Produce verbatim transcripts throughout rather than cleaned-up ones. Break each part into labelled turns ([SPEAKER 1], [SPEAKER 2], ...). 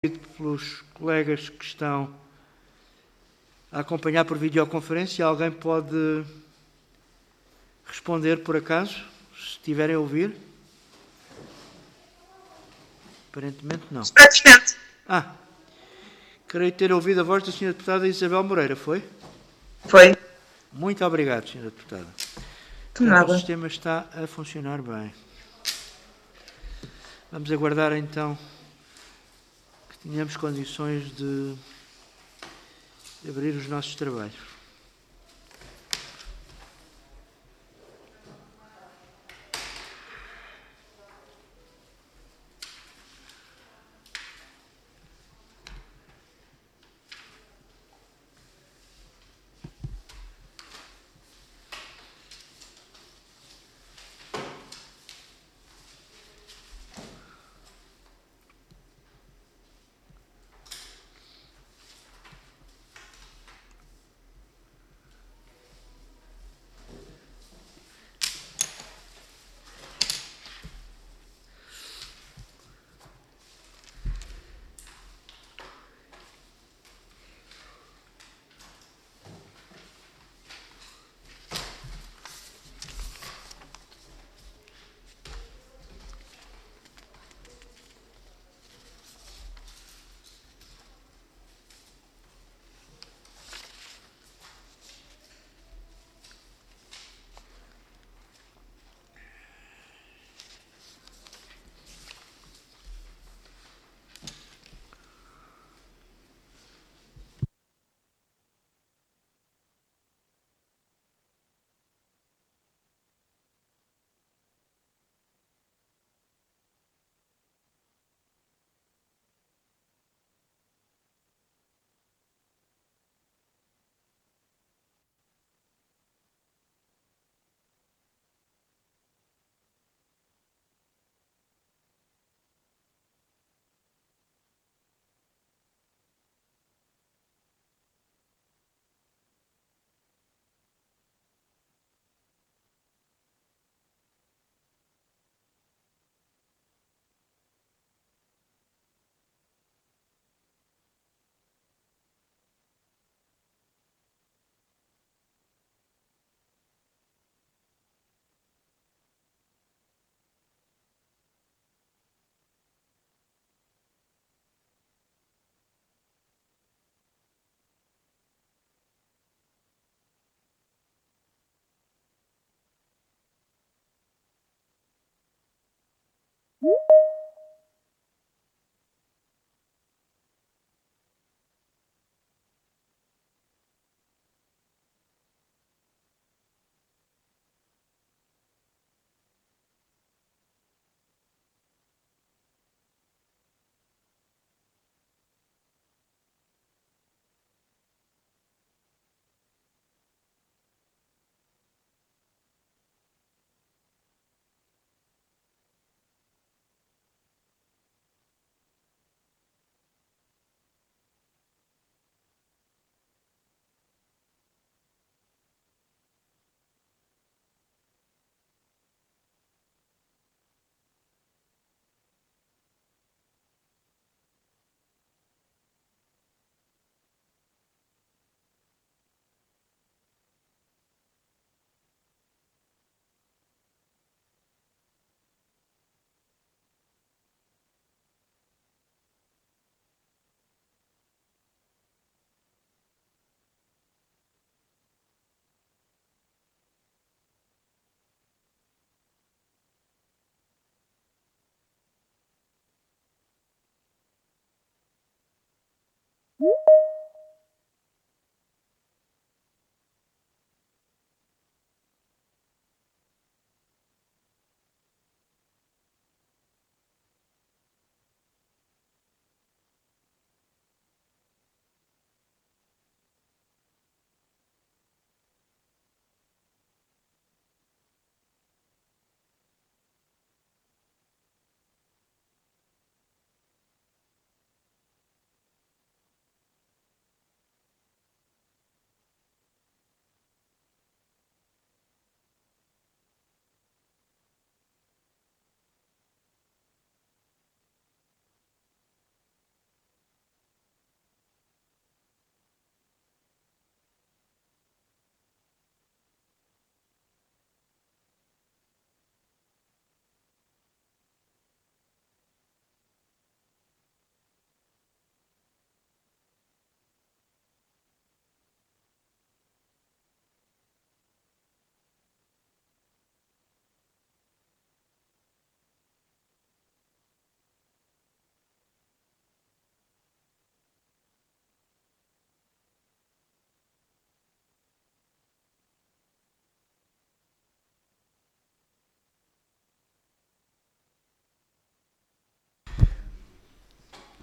[SPEAKER 1] pelos colegas que estão a acompanhar por videoconferência. Alguém pode responder por acaso, se estiverem a ouvir? Aparentemente não.
[SPEAKER 2] Perfeito.
[SPEAKER 1] Ah, creio ter ouvido a voz da senhora Deputada Isabel Moreira, foi?
[SPEAKER 2] Foi.
[SPEAKER 1] Muito obrigado, senhora Deputada.
[SPEAKER 2] De
[SPEAKER 1] O
[SPEAKER 2] nada.
[SPEAKER 1] sistema está a funcionar bem. Vamos aguardar então que tenhamos condições de abrir os nossos trabalhos.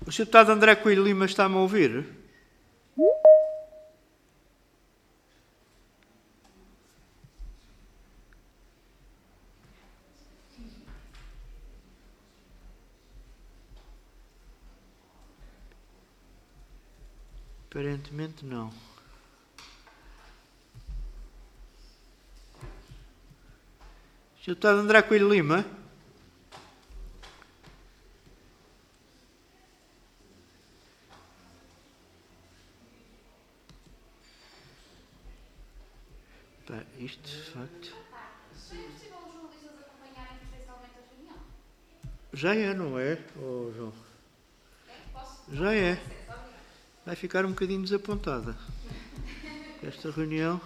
[SPEAKER 1] O senhor Deputado André Coelho Lima está-me a ouvir? Aparentemente não. O senhor Deputado André Coelho Lima? Pá, isto de facto...
[SPEAKER 2] Foi possível os jornalistas acompanharem presencialmente a reunião?
[SPEAKER 1] Já é, não é, oh, João?
[SPEAKER 2] É? Posso?
[SPEAKER 1] Já é.
[SPEAKER 2] Obrigada.
[SPEAKER 1] Vai ficar um bocadinho desapontada. Esta reunião...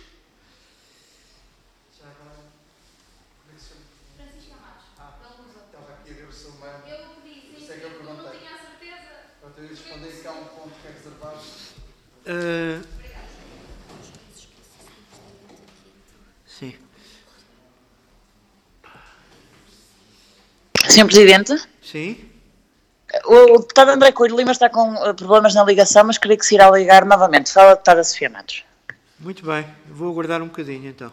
[SPEAKER 2] Francisco Amados, da Lusa.
[SPEAKER 3] Estava aqui a ver o seu mail.
[SPEAKER 2] Eu pedi, sim,
[SPEAKER 3] Por isso é
[SPEAKER 2] sim,
[SPEAKER 3] que eu
[SPEAKER 2] eu não
[SPEAKER 3] perguntei.
[SPEAKER 2] tinha a certeza.
[SPEAKER 3] Eu te responder que há um ponto que é reservado.
[SPEAKER 1] Uh, sim.
[SPEAKER 4] senhor Presidente,
[SPEAKER 1] Sim?
[SPEAKER 4] o deputado André Coelho Lima está com uh, problemas na ligação, mas creio que se irá ligar novamente. Fala a deputada Sofia Matos.
[SPEAKER 1] Muito bem. Vou aguardar um bocadinho, então.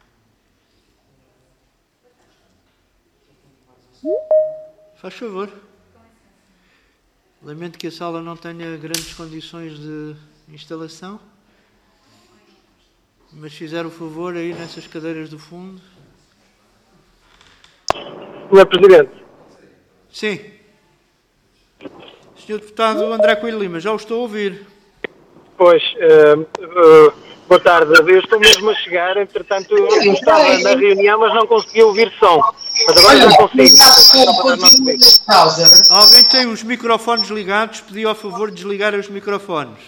[SPEAKER 1] Faz favor. Lamento que a sala não tenha grandes condições de instalação, mas fizeram o favor aí nessas cadeiras do fundo.
[SPEAKER 5] senhor Presidente.
[SPEAKER 1] Sim. senhor Deputado André Coelho Lima, já o estou a ouvir.
[SPEAKER 5] Pois, uh, uh, boa tarde. Eu estou mesmo a chegar, entretanto eu estava na reunião, mas não consegui ouvir som. Mas agora já consigo.
[SPEAKER 1] Alguém tem os microfones ligados? Pedi ao favor de desligar os microfones.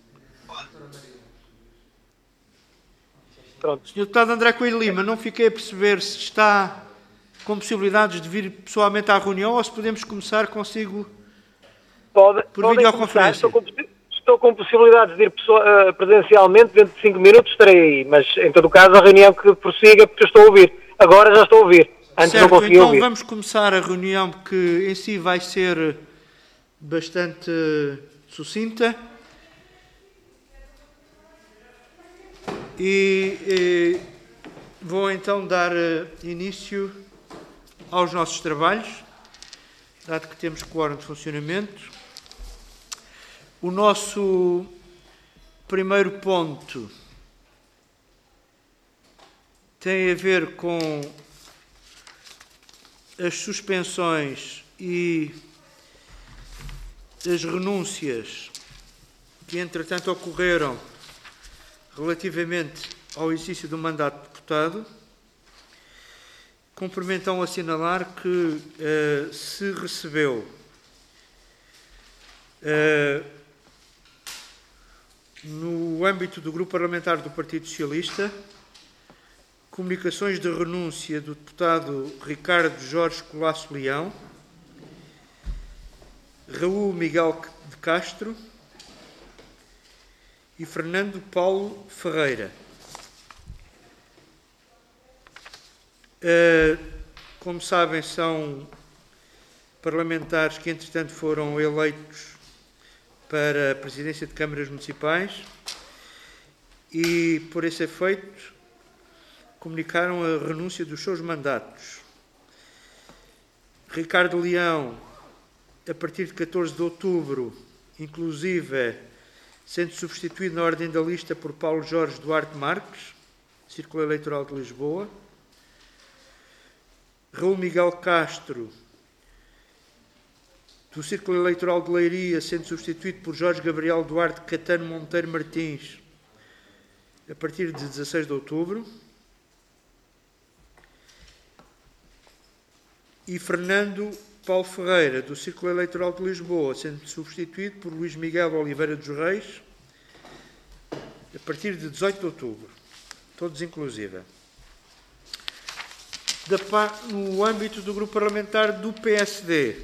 [SPEAKER 5] Pronto.
[SPEAKER 1] senhor Deputado André Coelho Lima, não fiquei a perceber se está com possibilidades de vir pessoalmente à reunião ou se podemos começar consigo
[SPEAKER 5] Pode,
[SPEAKER 1] por
[SPEAKER 5] podem
[SPEAKER 1] videoconferência.
[SPEAKER 5] começar. Estou com, estou com possibilidades de ir pessoa, uh, presencialmente, dentro de cinco minutos estarei aí, mas em todo o caso a reunião que prossiga, porque eu estou a ouvir. Agora já estou a ouvir. Antes
[SPEAKER 1] certo,
[SPEAKER 5] não consegui
[SPEAKER 1] então
[SPEAKER 5] ouvir.
[SPEAKER 1] vamos começar a reunião, que em si vai ser bastante sucinta. E, e vou então dar início aos nossos trabalhos, dado que temos quórum de funcionamento. O nosso primeiro ponto tem a ver com as suspensões e as renúncias que, entretanto, ocorreram relativamente ao exercício do mandato de deputado. Cumprimento então assinalar que uh, se recebeu uh, no âmbito do Grupo Parlamentar do Partido Socialista comunicações de renúncia do deputado Ricardo Jorge Colasso Leão, Raul Miguel de Castro e Fernando Paulo Ferreira. Como sabem, são parlamentares que, entretanto, foram eleitos para a presidência de câmaras municipais e, por esse efeito, comunicaram a renúncia dos seus mandatos. Ricardo Leão, a partir de catorze de outubro, inclusive, sendo substituído na ordem da lista por Paulo Jorge Duarte Marques, Círculo Eleitoral de Lisboa. Raul Miguel Castro, do Círculo Eleitoral de Leiria, sendo substituído por Jorge Gabriel Duarte Catano Monteiro Martins, a partir de dezasseis de outubro. E Fernando Paulo Ferreira, do Círculo Eleitoral de Lisboa, sendo substituído por Luís Miguel Oliveira dos Reis, a partir de dezoito de outubro. Todos inclusive. No âmbito do Grupo Parlamentar do P S D,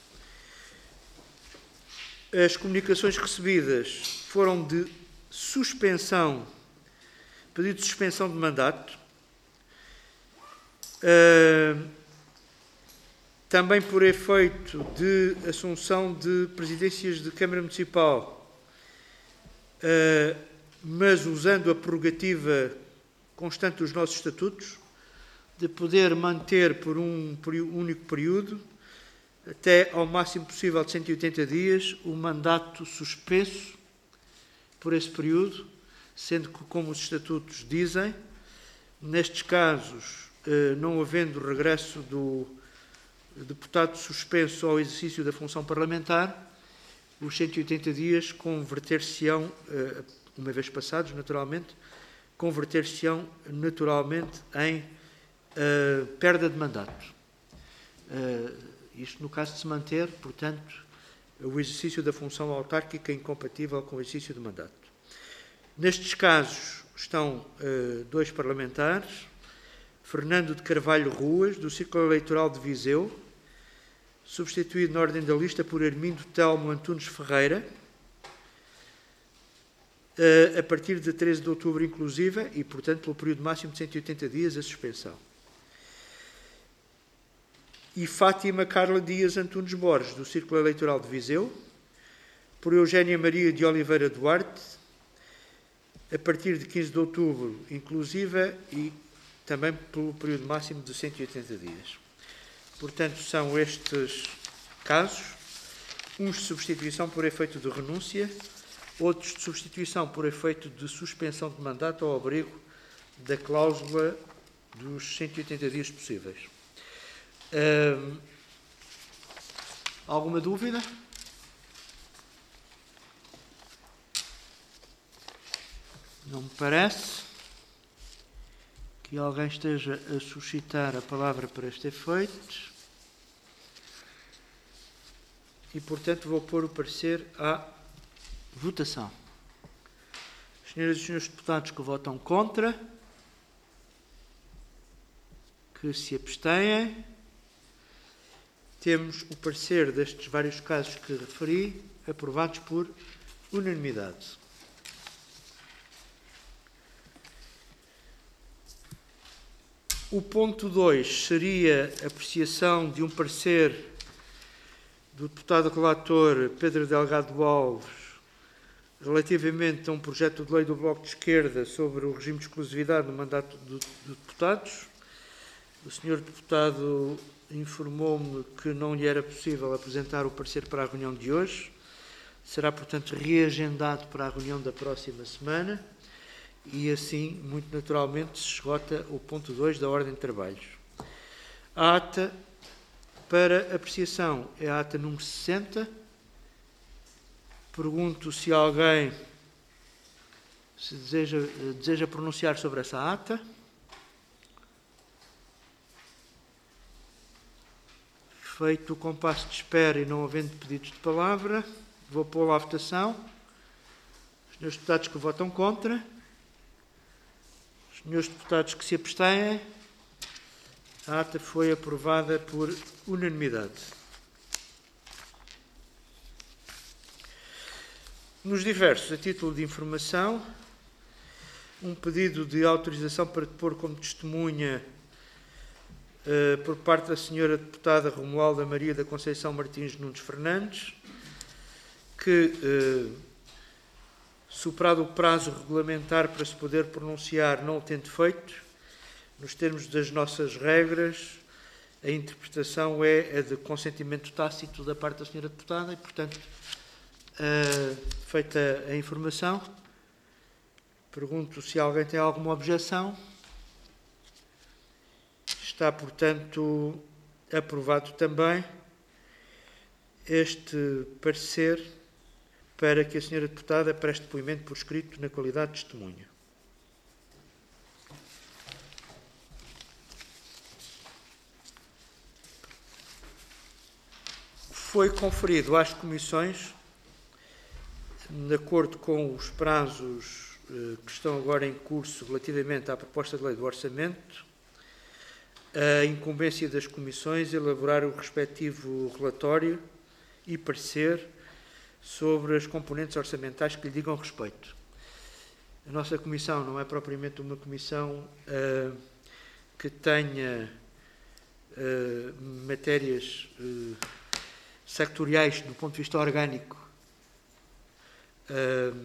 [SPEAKER 1] as comunicações recebidas foram de suspensão, pedido de suspensão de mandato. Uh, também por efeito de assunção de presidências de Câmara Municipal, uh, mas usando a prerrogativa constante dos nossos estatutos, de poder manter por um único período, até ao máximo possível de cento e oitenta dias, o mandato suspenso por esse período, sendo que, como os estatutos dizem, nestes casos, não havendo regresso do deputado suspenso ao exercício da função parlamentar, os cento e oitenta dias converter-se-ão, uma vez passados, naturalmente, converter-se-ão naturalmente em uh, perda de mandato. Uh, isto no caso de se manter, portanto, o exercício da função autárquica incompatível com o exercício do mandato. Nestes casos estão uh, dois parlamentares, Fernando de Carvalho Ruas, do Círculo Eleitoral de Viseu, substituído na ordem da lista por Armindo Telmo Antunes Ferreira, a partir de treze de outubro inclusive, e, portanto, pelo período máximo de cento e oitenta dias, a suspensão. E Fátima Carla Dias Antunes Borges, do Círculo Eleitoral de Viseu, por Eugénia Maria de Oliveira Duarte, a partir de quinze de outubro inclusive, e também pelo período máximo de cento e oitenta dias. Portanto, são estes casos, uns de substituição por efeito de renúncia, outros de substituição por efeito de suspensão de mandato ao abrigo da cláusula dos cento e oitenta dias possíveis. Hum, alguma dúvida? Não me parece que alguém esteja a suscitar a palavra para este efeito. E, portanto, vou pôr o parecer à votação. As senhoras e senhores deputados que votam contra, que se abstêm, temos o parecer destes vários casos que referi, aprovados por unanimidade. O ponto dois seria a apreciação de um parecer do deputado relator Pedro Delgado Alves relativamente a um projeto de lei do Bloco de Esquerda sobre o regime de exclusividade no mandato de deputados. O senhor deputado informou-me que não lhe era possível apresentar o parecer para a reunião de hoje. Será, portanto, reagendado para a reunião da próxima semana e, assim, muito naturalmente, se esgota o ponto dois da ordem de trabalhos. A ata para apreciação é a ata número sessenta. Pergunto se alguém se deseja, deseja pronunciar sobre essa ata. Feito o compasso de espera e não havendo pedidos de palavra, vou pô-la à votação. Os senhores deputados que votam contra. Os senhores deputados que se abstêm. A ata foi aprovada por unanimidade. Nos diversos, a título de informação, um pedido de autorização para depor como testemunha uh, por parte da senhora deputada Romualda Maria da Conceição Martins Nunes Fernandes, que, uh, superado o prazo regulamentar para se poder pronunciar, não o tendo feito, nos termos das nossas regras, a interpretação é a de consentimento tácito da parte da senhora deputada e, portanto, Uh, feita a informação, pergunto se alguém tem alguma objeção. Está, portanto, aprovado também este parecer para que a senhora deputada preste depoimento por escrito na qualidade de testemunha. Foi conferido às comissões, de acordo com os prazos eh, que estão agora em curso relativamente à proposta de lei do orçamento, a incumbência das comissões elaborar o respectivo relatório e parecer sobre as componentes orçamentais que lhe digam respeito. A nossa comissão não é propriamente uma comissão eh, que tenha uh, matérias uh, sectoriais do ponto de vista orgânico uh,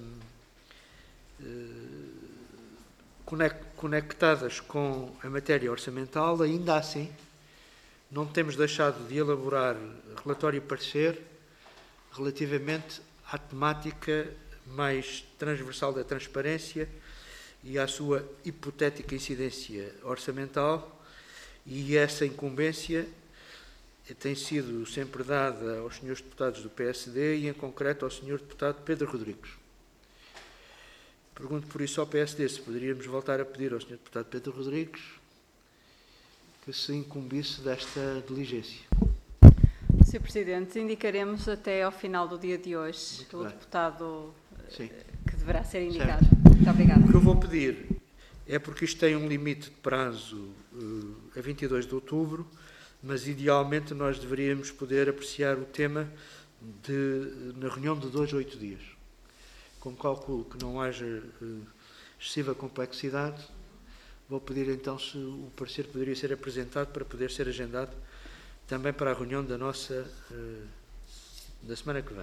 [SPEAKER 1] uh, conectadas com a matéria orçamental, ainda assim não temos deixado de elaborar relatório e parecer relativamente à temática mais transversal da transparência e à sua hipotética incidência orçamental, e essa incumbência tem sido sempre dada aos senhores deputados do P S D e, em concreto, ao senhor deputado Pedro Rodrigues. Pergunto por isso ao P S D se poderíamos voltar a pedir ao senhor deputado Pedro Rodrigues que se incumbisse desta diligência.
[SPEAKER 6] senhor Presidente, indicaremos até ao final do dia de hoje
[SPEAKER 1] Muito
[SPEAKER 6] o
[SPEAKER 1] bem.
[SPEAKER 6] deputado
[SPEAKER 1] Sim.
[SPEAKER 6] que deverá ser indicado.
[SPEAKER 1] Certo.
[SPEAKER 6] Muito obrigada.
[SPEAKER 1] O que eu vou pedir é, porque isto tem um limite de prazo uh, a vinte e dois de outubro, mas idealmente nós deveríamos poder apreciar o tema de, na reunião de dois a oito dias. Como calculo que não haja uh, excessiva complexidade, vou pedir então se o parecer poderia ser apresentado para poder ser agendado também para a reunião da nossa uh, da semana que vem.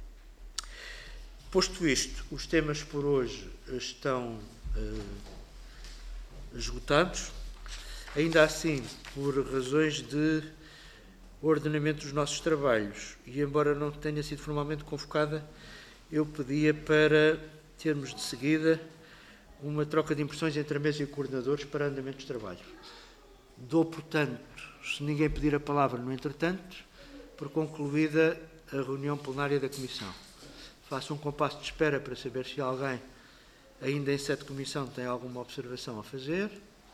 [SPEAKER 1] Posto isto, os temas por hoje estão uh, esgotados. Ainda assim, por razões de ordenamento dos nossos trabalhos, e embora não tenha sido formalmente convocada, eu pedia para termos de seguida uma troca de impressões entre a mesa e coordenadores para andamento dos trabalhos. Dou, portanto, se ninguém pedir a palavra no entretanto, por concluída a reunião plenária da Comissão. Faço um compasso de espera para saber se alguém, ainda em sede de comissão, tem alguma observação a fazer.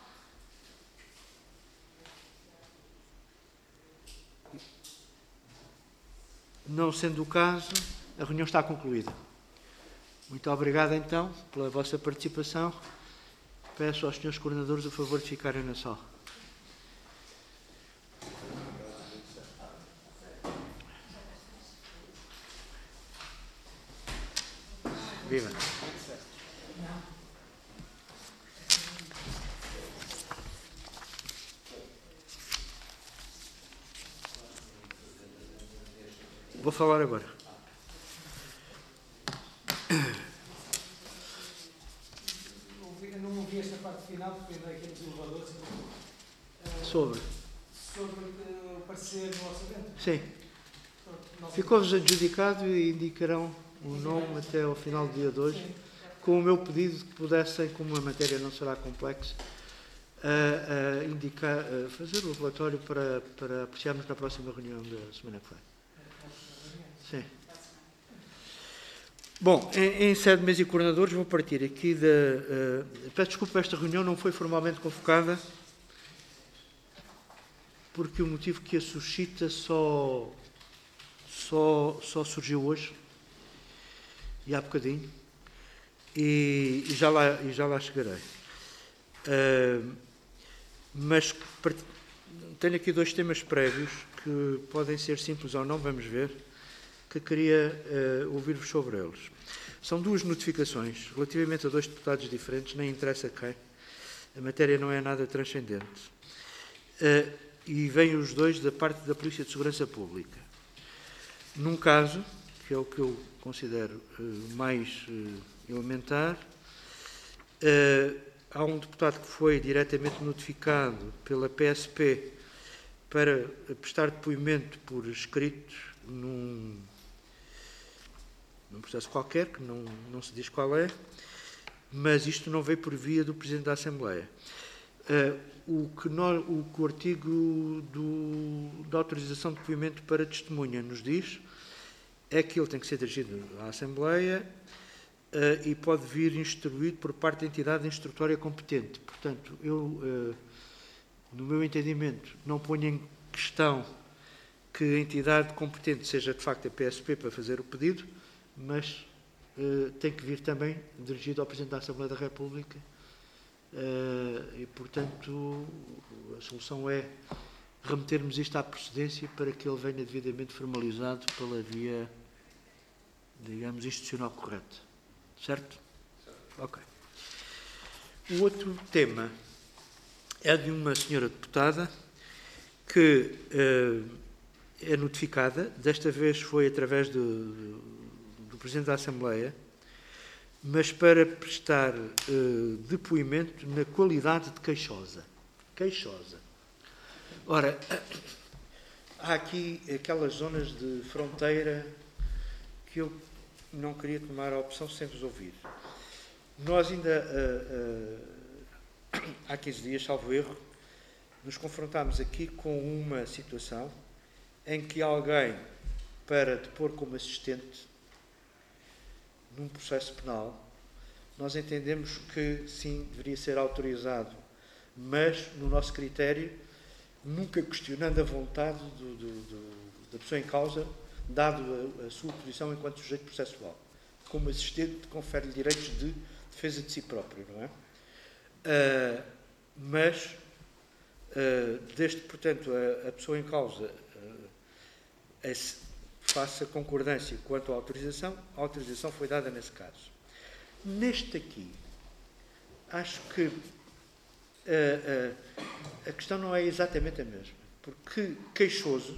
[SPEAKER 1] Não sendo o caso, a reunião está concluída. Muito obrigado, então, pela vossa participação. Peço aos senhores coordenadores o favor de ficarem na sala. Viva. Vou falar agora.
[SPEAKER 7] Eu não ouvi esta parte final, porque ainda é aqui nos elevadores.
[SPEAKER 1] Sobre?
[SPEAKER 7] Sobre o parecer no orçamento.
[SPEAKER 1] Sim. Ficou-vos adjudicado e indicarão o nome até ao final do dia de hoje, com o meu pedido de que pudessem, como a matéria não será complexa, a, a indicar, a fazer o relatório para, para apreciarmos na próxima reunião da semana que vem. Sim. Bom, em, em sede de mesa e coordenadores, vou partir aqui da... Uh, peço desculpa, esta reunião não foi formalmente convocada, porque o motivo que a suscita só, só, só surgiu hoje, e há bocadinho, e, e, já, lá, e já lá chegarei. Uh, mas part... tenho aqui dois temas prévios, que podem ser simples ou não, vamos ver, que queria uh, ouvir-vos sobre eles. São duas notificações, relativamente a dois deputados diferentes, nem interessa quem, a matéria não é nada transcendente. Uh, e vêm os dois da parte da Polícia de Segurança Pública. Num caso, que é o que eu considero uh, mais uh, elementar, uh, há um deputado que foi diretamente notificado pela P S P para prestar depoimento por escrito num, num processo qualquer, que não, não se diz qual é, mas isto não veio por via do Presidente da Assembleia. Uh, o, que no, o que o artigo do, da autorização de depoimento para testemunha nos diz é que ele tem que ser dirigido à Assembleia uh, e pode vir instruído por parte da entidade instrutória competente. Portanto, eu, uh, no meu entendimento, não ponho em questão que a entidade competente seja, de facto, a P S P para fazer o pedido, mas uh, tem que vir também dirigido ao Presidente da Assembleia da República. Uh, e, portanto, a solução é remetermos isto à procedência para que ele venha devidamente formalizado pela via, digamos, institucional correta. Certo? Ok. O outro tema é de uma senhora deputada que uh, é notificada, desta vez foi através do, do Presidente da Assembleia, mas para prestar uh, depoimento na qualidade de queixosa. Queixosa. Ora, há aqui aquelas zonas de fronteira que eu não queria tomar a opção sem vos ouvir. Nós ainda, uh, uh, há quinze dias, salvo erro, nos confrontámos aqui com uma situação em que alguém, para depor como assistente num processo penal, nós entendemos que sim, deveria ser autorizado, mas, no nosso critério, nunca questionando a vontade do, do, do, da pessoa em causa, dado a, a sua posição enquanto sujeito processual. Como assistente, confere-lhe direitos de defesa de si próprio, não é? Uh, mas, uh, desde que, portanto, a, a pessoa em causa uh, esse, faça concordância quanto à autorização, a autorização foi dada nesse caso. Neste aqui, acho que uh, uh, a questão não é exatamente a mesma, porque queixoso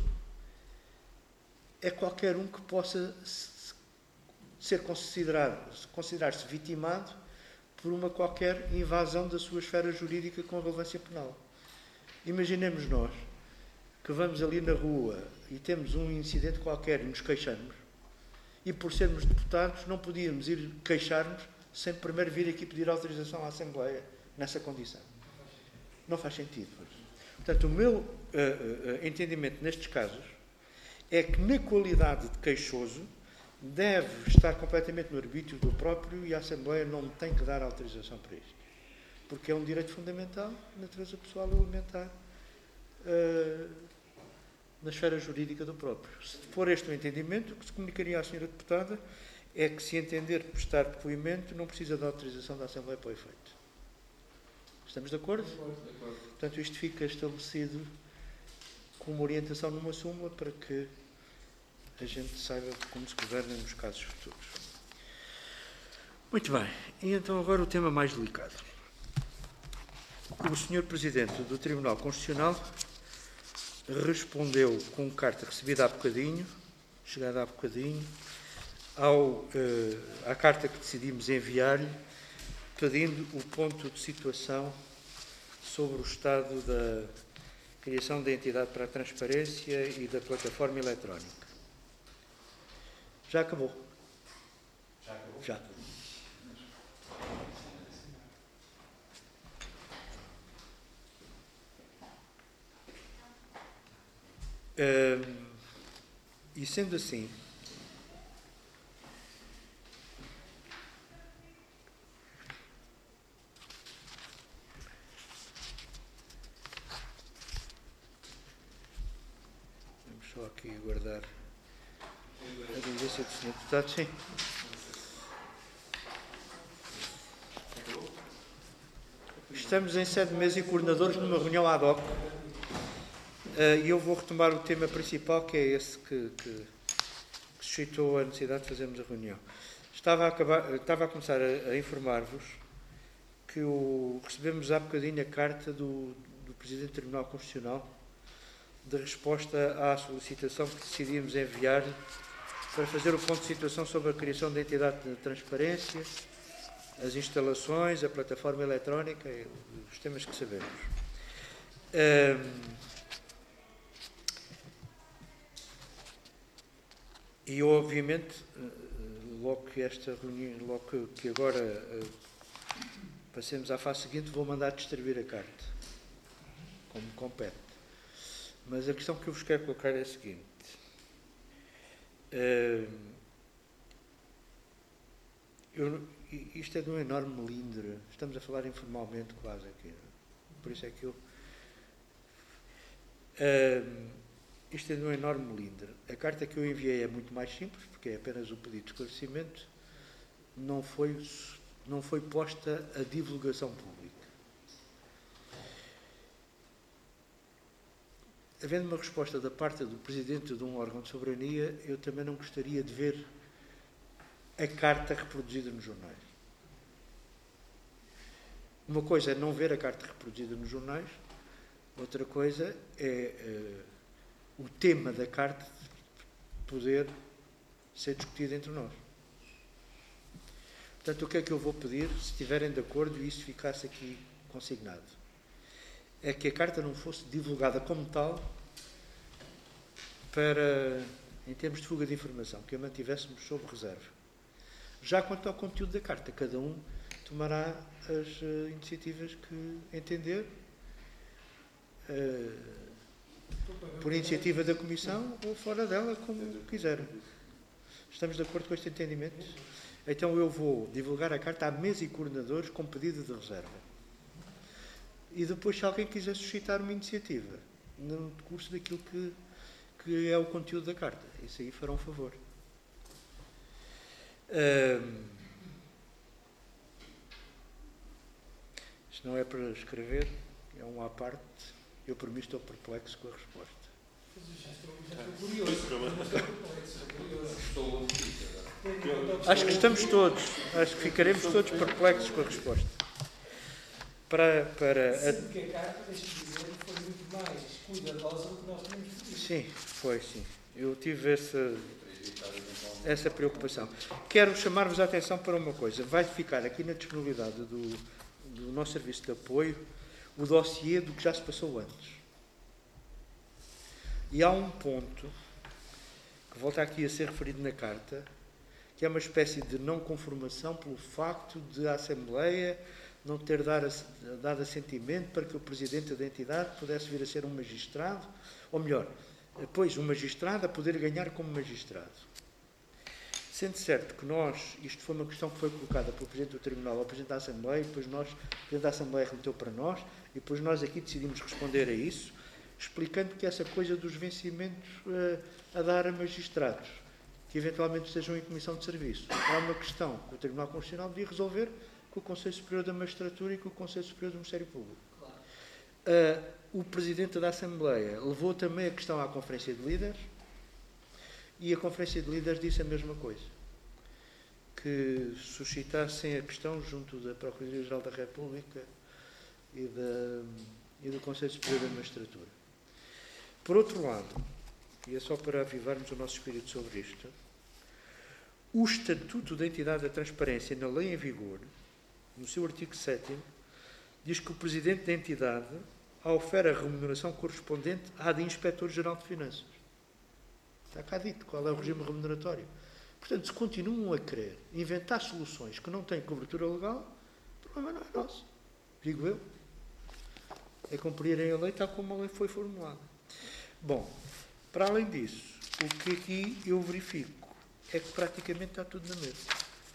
[SPEAKER 1] é qualquer um que possa ser considerado, considerar-se vitimado por uma qualquer invasão da sua esfera jurídica com relevância penal. Imaginemos nós que vamos ali na rua e temos um incidente qualquer e nos queixamos, e por sermos deputados não podíamos ir queixar-nos sem primeiro vir aqui pedir autorização à Assembleia nessa condição. Não faz sentido. Pois. Portanto, o meu uh, uh, entendimento nestes casos é que, na qualidade de queixoso, deve estar completamente no arbítrio do próprio e a Assembleia não tem que dar autorização para isto. Porque é um direito fundamental, de natureza pessoal elementar, uh, na esfera jurídica do próprio. Se for este o entendimento, o que se comunicaria à senhora deputada é que, se entender prestar depoimento, não precisa da autorização da Assembleia para o efeito. Estamos de acordo? De acordo, de acordo. Portanto, isto fica estabelecido como orientação numa súmula para que a gente saiba como se governa nos casos futuros. Muito bem. E então agora o tema mais delicado. O senhor Presidente do Tribunal Constitucional respondeu com carta recebida há bocadinho, chegada há bocadinho, ao, eh, à carta que decidimos enviar-lhe, pedindo o ponto de situação sobre o estado da criação da entidade para a transparência e da plataforma eletrónica. Já acabou? Já acabou? Já. Um, e sendo assim, vamos só aqui guardar a diligência do senhor Deputado, sim. Estamos em sede de mesa e coordenadores numa reunião ad hoc. E uh, eu vou retomar o tema principal, que é esse que, que, que suscitou a necessidade de fazermos a reunião. Estava a, acabar, estava a começar a, a informar-vos que o, recebemos há bocadinho a carta do, do Presidente do Tribunal Constitucional de resposta à solicitação que decidimos enviar para fazer o ponto de situação sobre a criação da entidade de transparência, as instalações, a plataforma eletrónica e os temas que sabemos. Um, E eu, obviamente, logo que esta reunião, logo que agora passemos à fase seguinte, vou mandar distribuir a carta, como compete. Mas a questão que eu vos quero colocar é a seguinte. Eu, isto é de um enorme melindre. Estamos a falar informalmente quase aqui. Por isso é que eu... Isto é de um enorme melindre. A carta que eu enviei é muito mais simples, porque é apenas um pedido de esclarecimento. Não foi, não foi posta a divulgação pública. Havendo uma resposta da parte do Presidente de um órgão de soberania, eu também não gostaria de ver a carta reproduzida nos jornais. Uma coisa é não ver a carta reproduzida nos jornais, Outra coisa é uh, o tema da carta poder ser discutido entre nós. Portanto, o que é que eu vou pedir, se estiverem de acordo e isso ficasse aqui consignado? É que a carta não fosse divulgada como tal para, em termos de fuga de informação, que a mantivéssemos sob reserva. Já quanto ao conteúdo da carta, cada um tomará as uh, iniciativas que entender, uh, por iniciativa da Comissão ou fora dela, como quiserem. Estamos de acordo com este entendimento? Então eu vou divulgar a carta à mesa e coordenadores com pedido de reserva. E depois, se alguém quiser suscitar uma iniciativa no decurso daquilo que, que é o conteúdo da carta, isso aí farão favor. Um, isto não é para escrever, é um à parte. Eu, por mim, estou perplexo com a resposta.
[SPEAKER 7] Já estou, já estou curioso. Não estou perplexo, estou curioso.
[SPEAKER 1] Acho que estamos todos, acho que ficaremos todos perplexos com a resposta. Para, para
[SPEAKER 7] Sendo que a carta, deixa-me dizer, foi muito mais cuidadosa do que nós tínhamos pedido.
[SPEAKER 1] Sim, foi, sim. Eu tive essa, essa preocupação. Quero chamar-vos a atenção para uma coisa. Vai ficar aqui na disponibilidade do, do nosso serviço de apoio o dossiê do que já se passou antes. E há um ponto que volta aqui a ser referido na carta, que é uma espécie de não conformação pelo facto de a Assembleia não ter dado, dado assentimento para que o Presidente da entidade pudesse vir a ser um magistrado, ou melhor, pois, um magistrado a poder ganhar como magistrado. Sendo certo que nós, isto foi uma questão que foi colocada pelo Presidente do Tribunal ao Presidente da Assembleia, e depois nós, o Presidente da Assembleia remeteu para nós, e depois nós aqui decidimos responder a isso, explicando que essa coisa dos vencimentos uh, a dar a magistrados, que eventualmente estejam em comissão de serviço, é uma questão que o Tribunal Constitucional devia resolver com o Conselho Superior da Magistratura e com o Conselho Superior do Ministério Público. Uh, o Presidente da Assembleia levou também a questão à Conferência de Líderes e a Conferência de Líderes disse a mesma coisa, que suscitassem a questão junto da Procuradoria-Geral da República e, da, e do Conselho Superior da Magistratura. Por outro lado, e é só para avivarmos o nosso espírito sobre isto, o Estatuto da Entidade da Transparência, na lei em vigor, no seu artigo sétimo, diz que o Presidente da entidade ofere a remuneração correspondente à de Inspetor-Geral de Finanças. Está cá dito qual é o regime remuneratório. Portanto, se continuam a querer inventar soluções que não têm cobertura legal, o problema não é nosso. Digo eu. É cumprirem a lei tal como a lei foi formulada. Bom, para além disso, o que aqui eu verifico é que praticamente está tudo na mesa.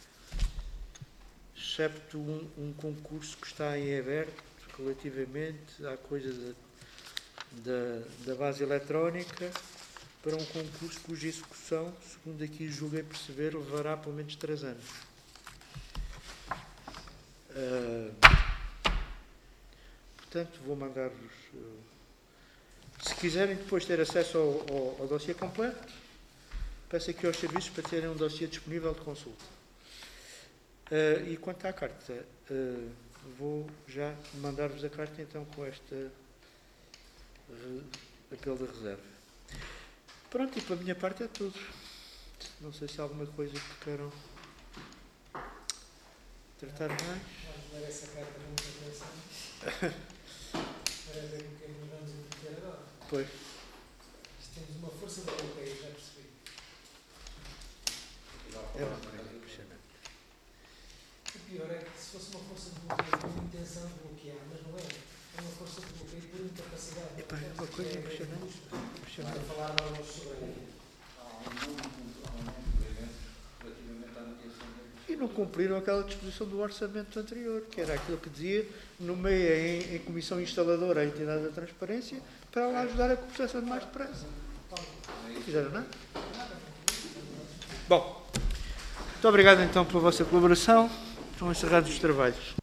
[SPEAKER 1] Excepto um, um concurso que está em aberto relativamente à coisa da, da, da base eletrónica para um concurso cuja execução, segundo aqui julguei perceber, levará pelo menos três anos. Uh, portanto, vou mandar-vos... Uh, se quiserem depois ter acesso ao, ao, ao dossiê completo, peço aqui aos serviços para terem um dossiê disponível de consulta. Uh, e quanto à carta, uh, vou já mandar-vos a carta então com este uh, apelo de reserva. Pronto, e pela minha parte é tudo. Não sei se há alguma coisa que queiram tratar mais.
[SPEAKER 7] Vamos ler essa carta com muita atenção. Para ver o que é que nos vamos interpretar agora.
[SPEAKER 1] Pois.
[SPEAKER 7] Isto temos uma força de bloqueio, já percebi.
[SPEAKER 1] É uma coisa impressionante.
[SPEAKER 7] O pior é que se fosse uma força de bloqueio com intenção de bloquear, mas não é. É uma força de bloqueio por incapacidade.
[SPEAKER 1] Epá, é uma coisa impressionante. impressionante.
[SPEAKER 7] Para falar novos sobre ele.
[SPEAKER 1] E não cumpriram aquela disposição do orçamento anterior, que era aquilo que dizia, nomeia em, em comissão instaladora a entidade da transparência para lá ajudar a processo mais depressa. Não fizeram nada? Bom, muito obrigado então pela vossa colaboração. Estão encerrados os trabalhos.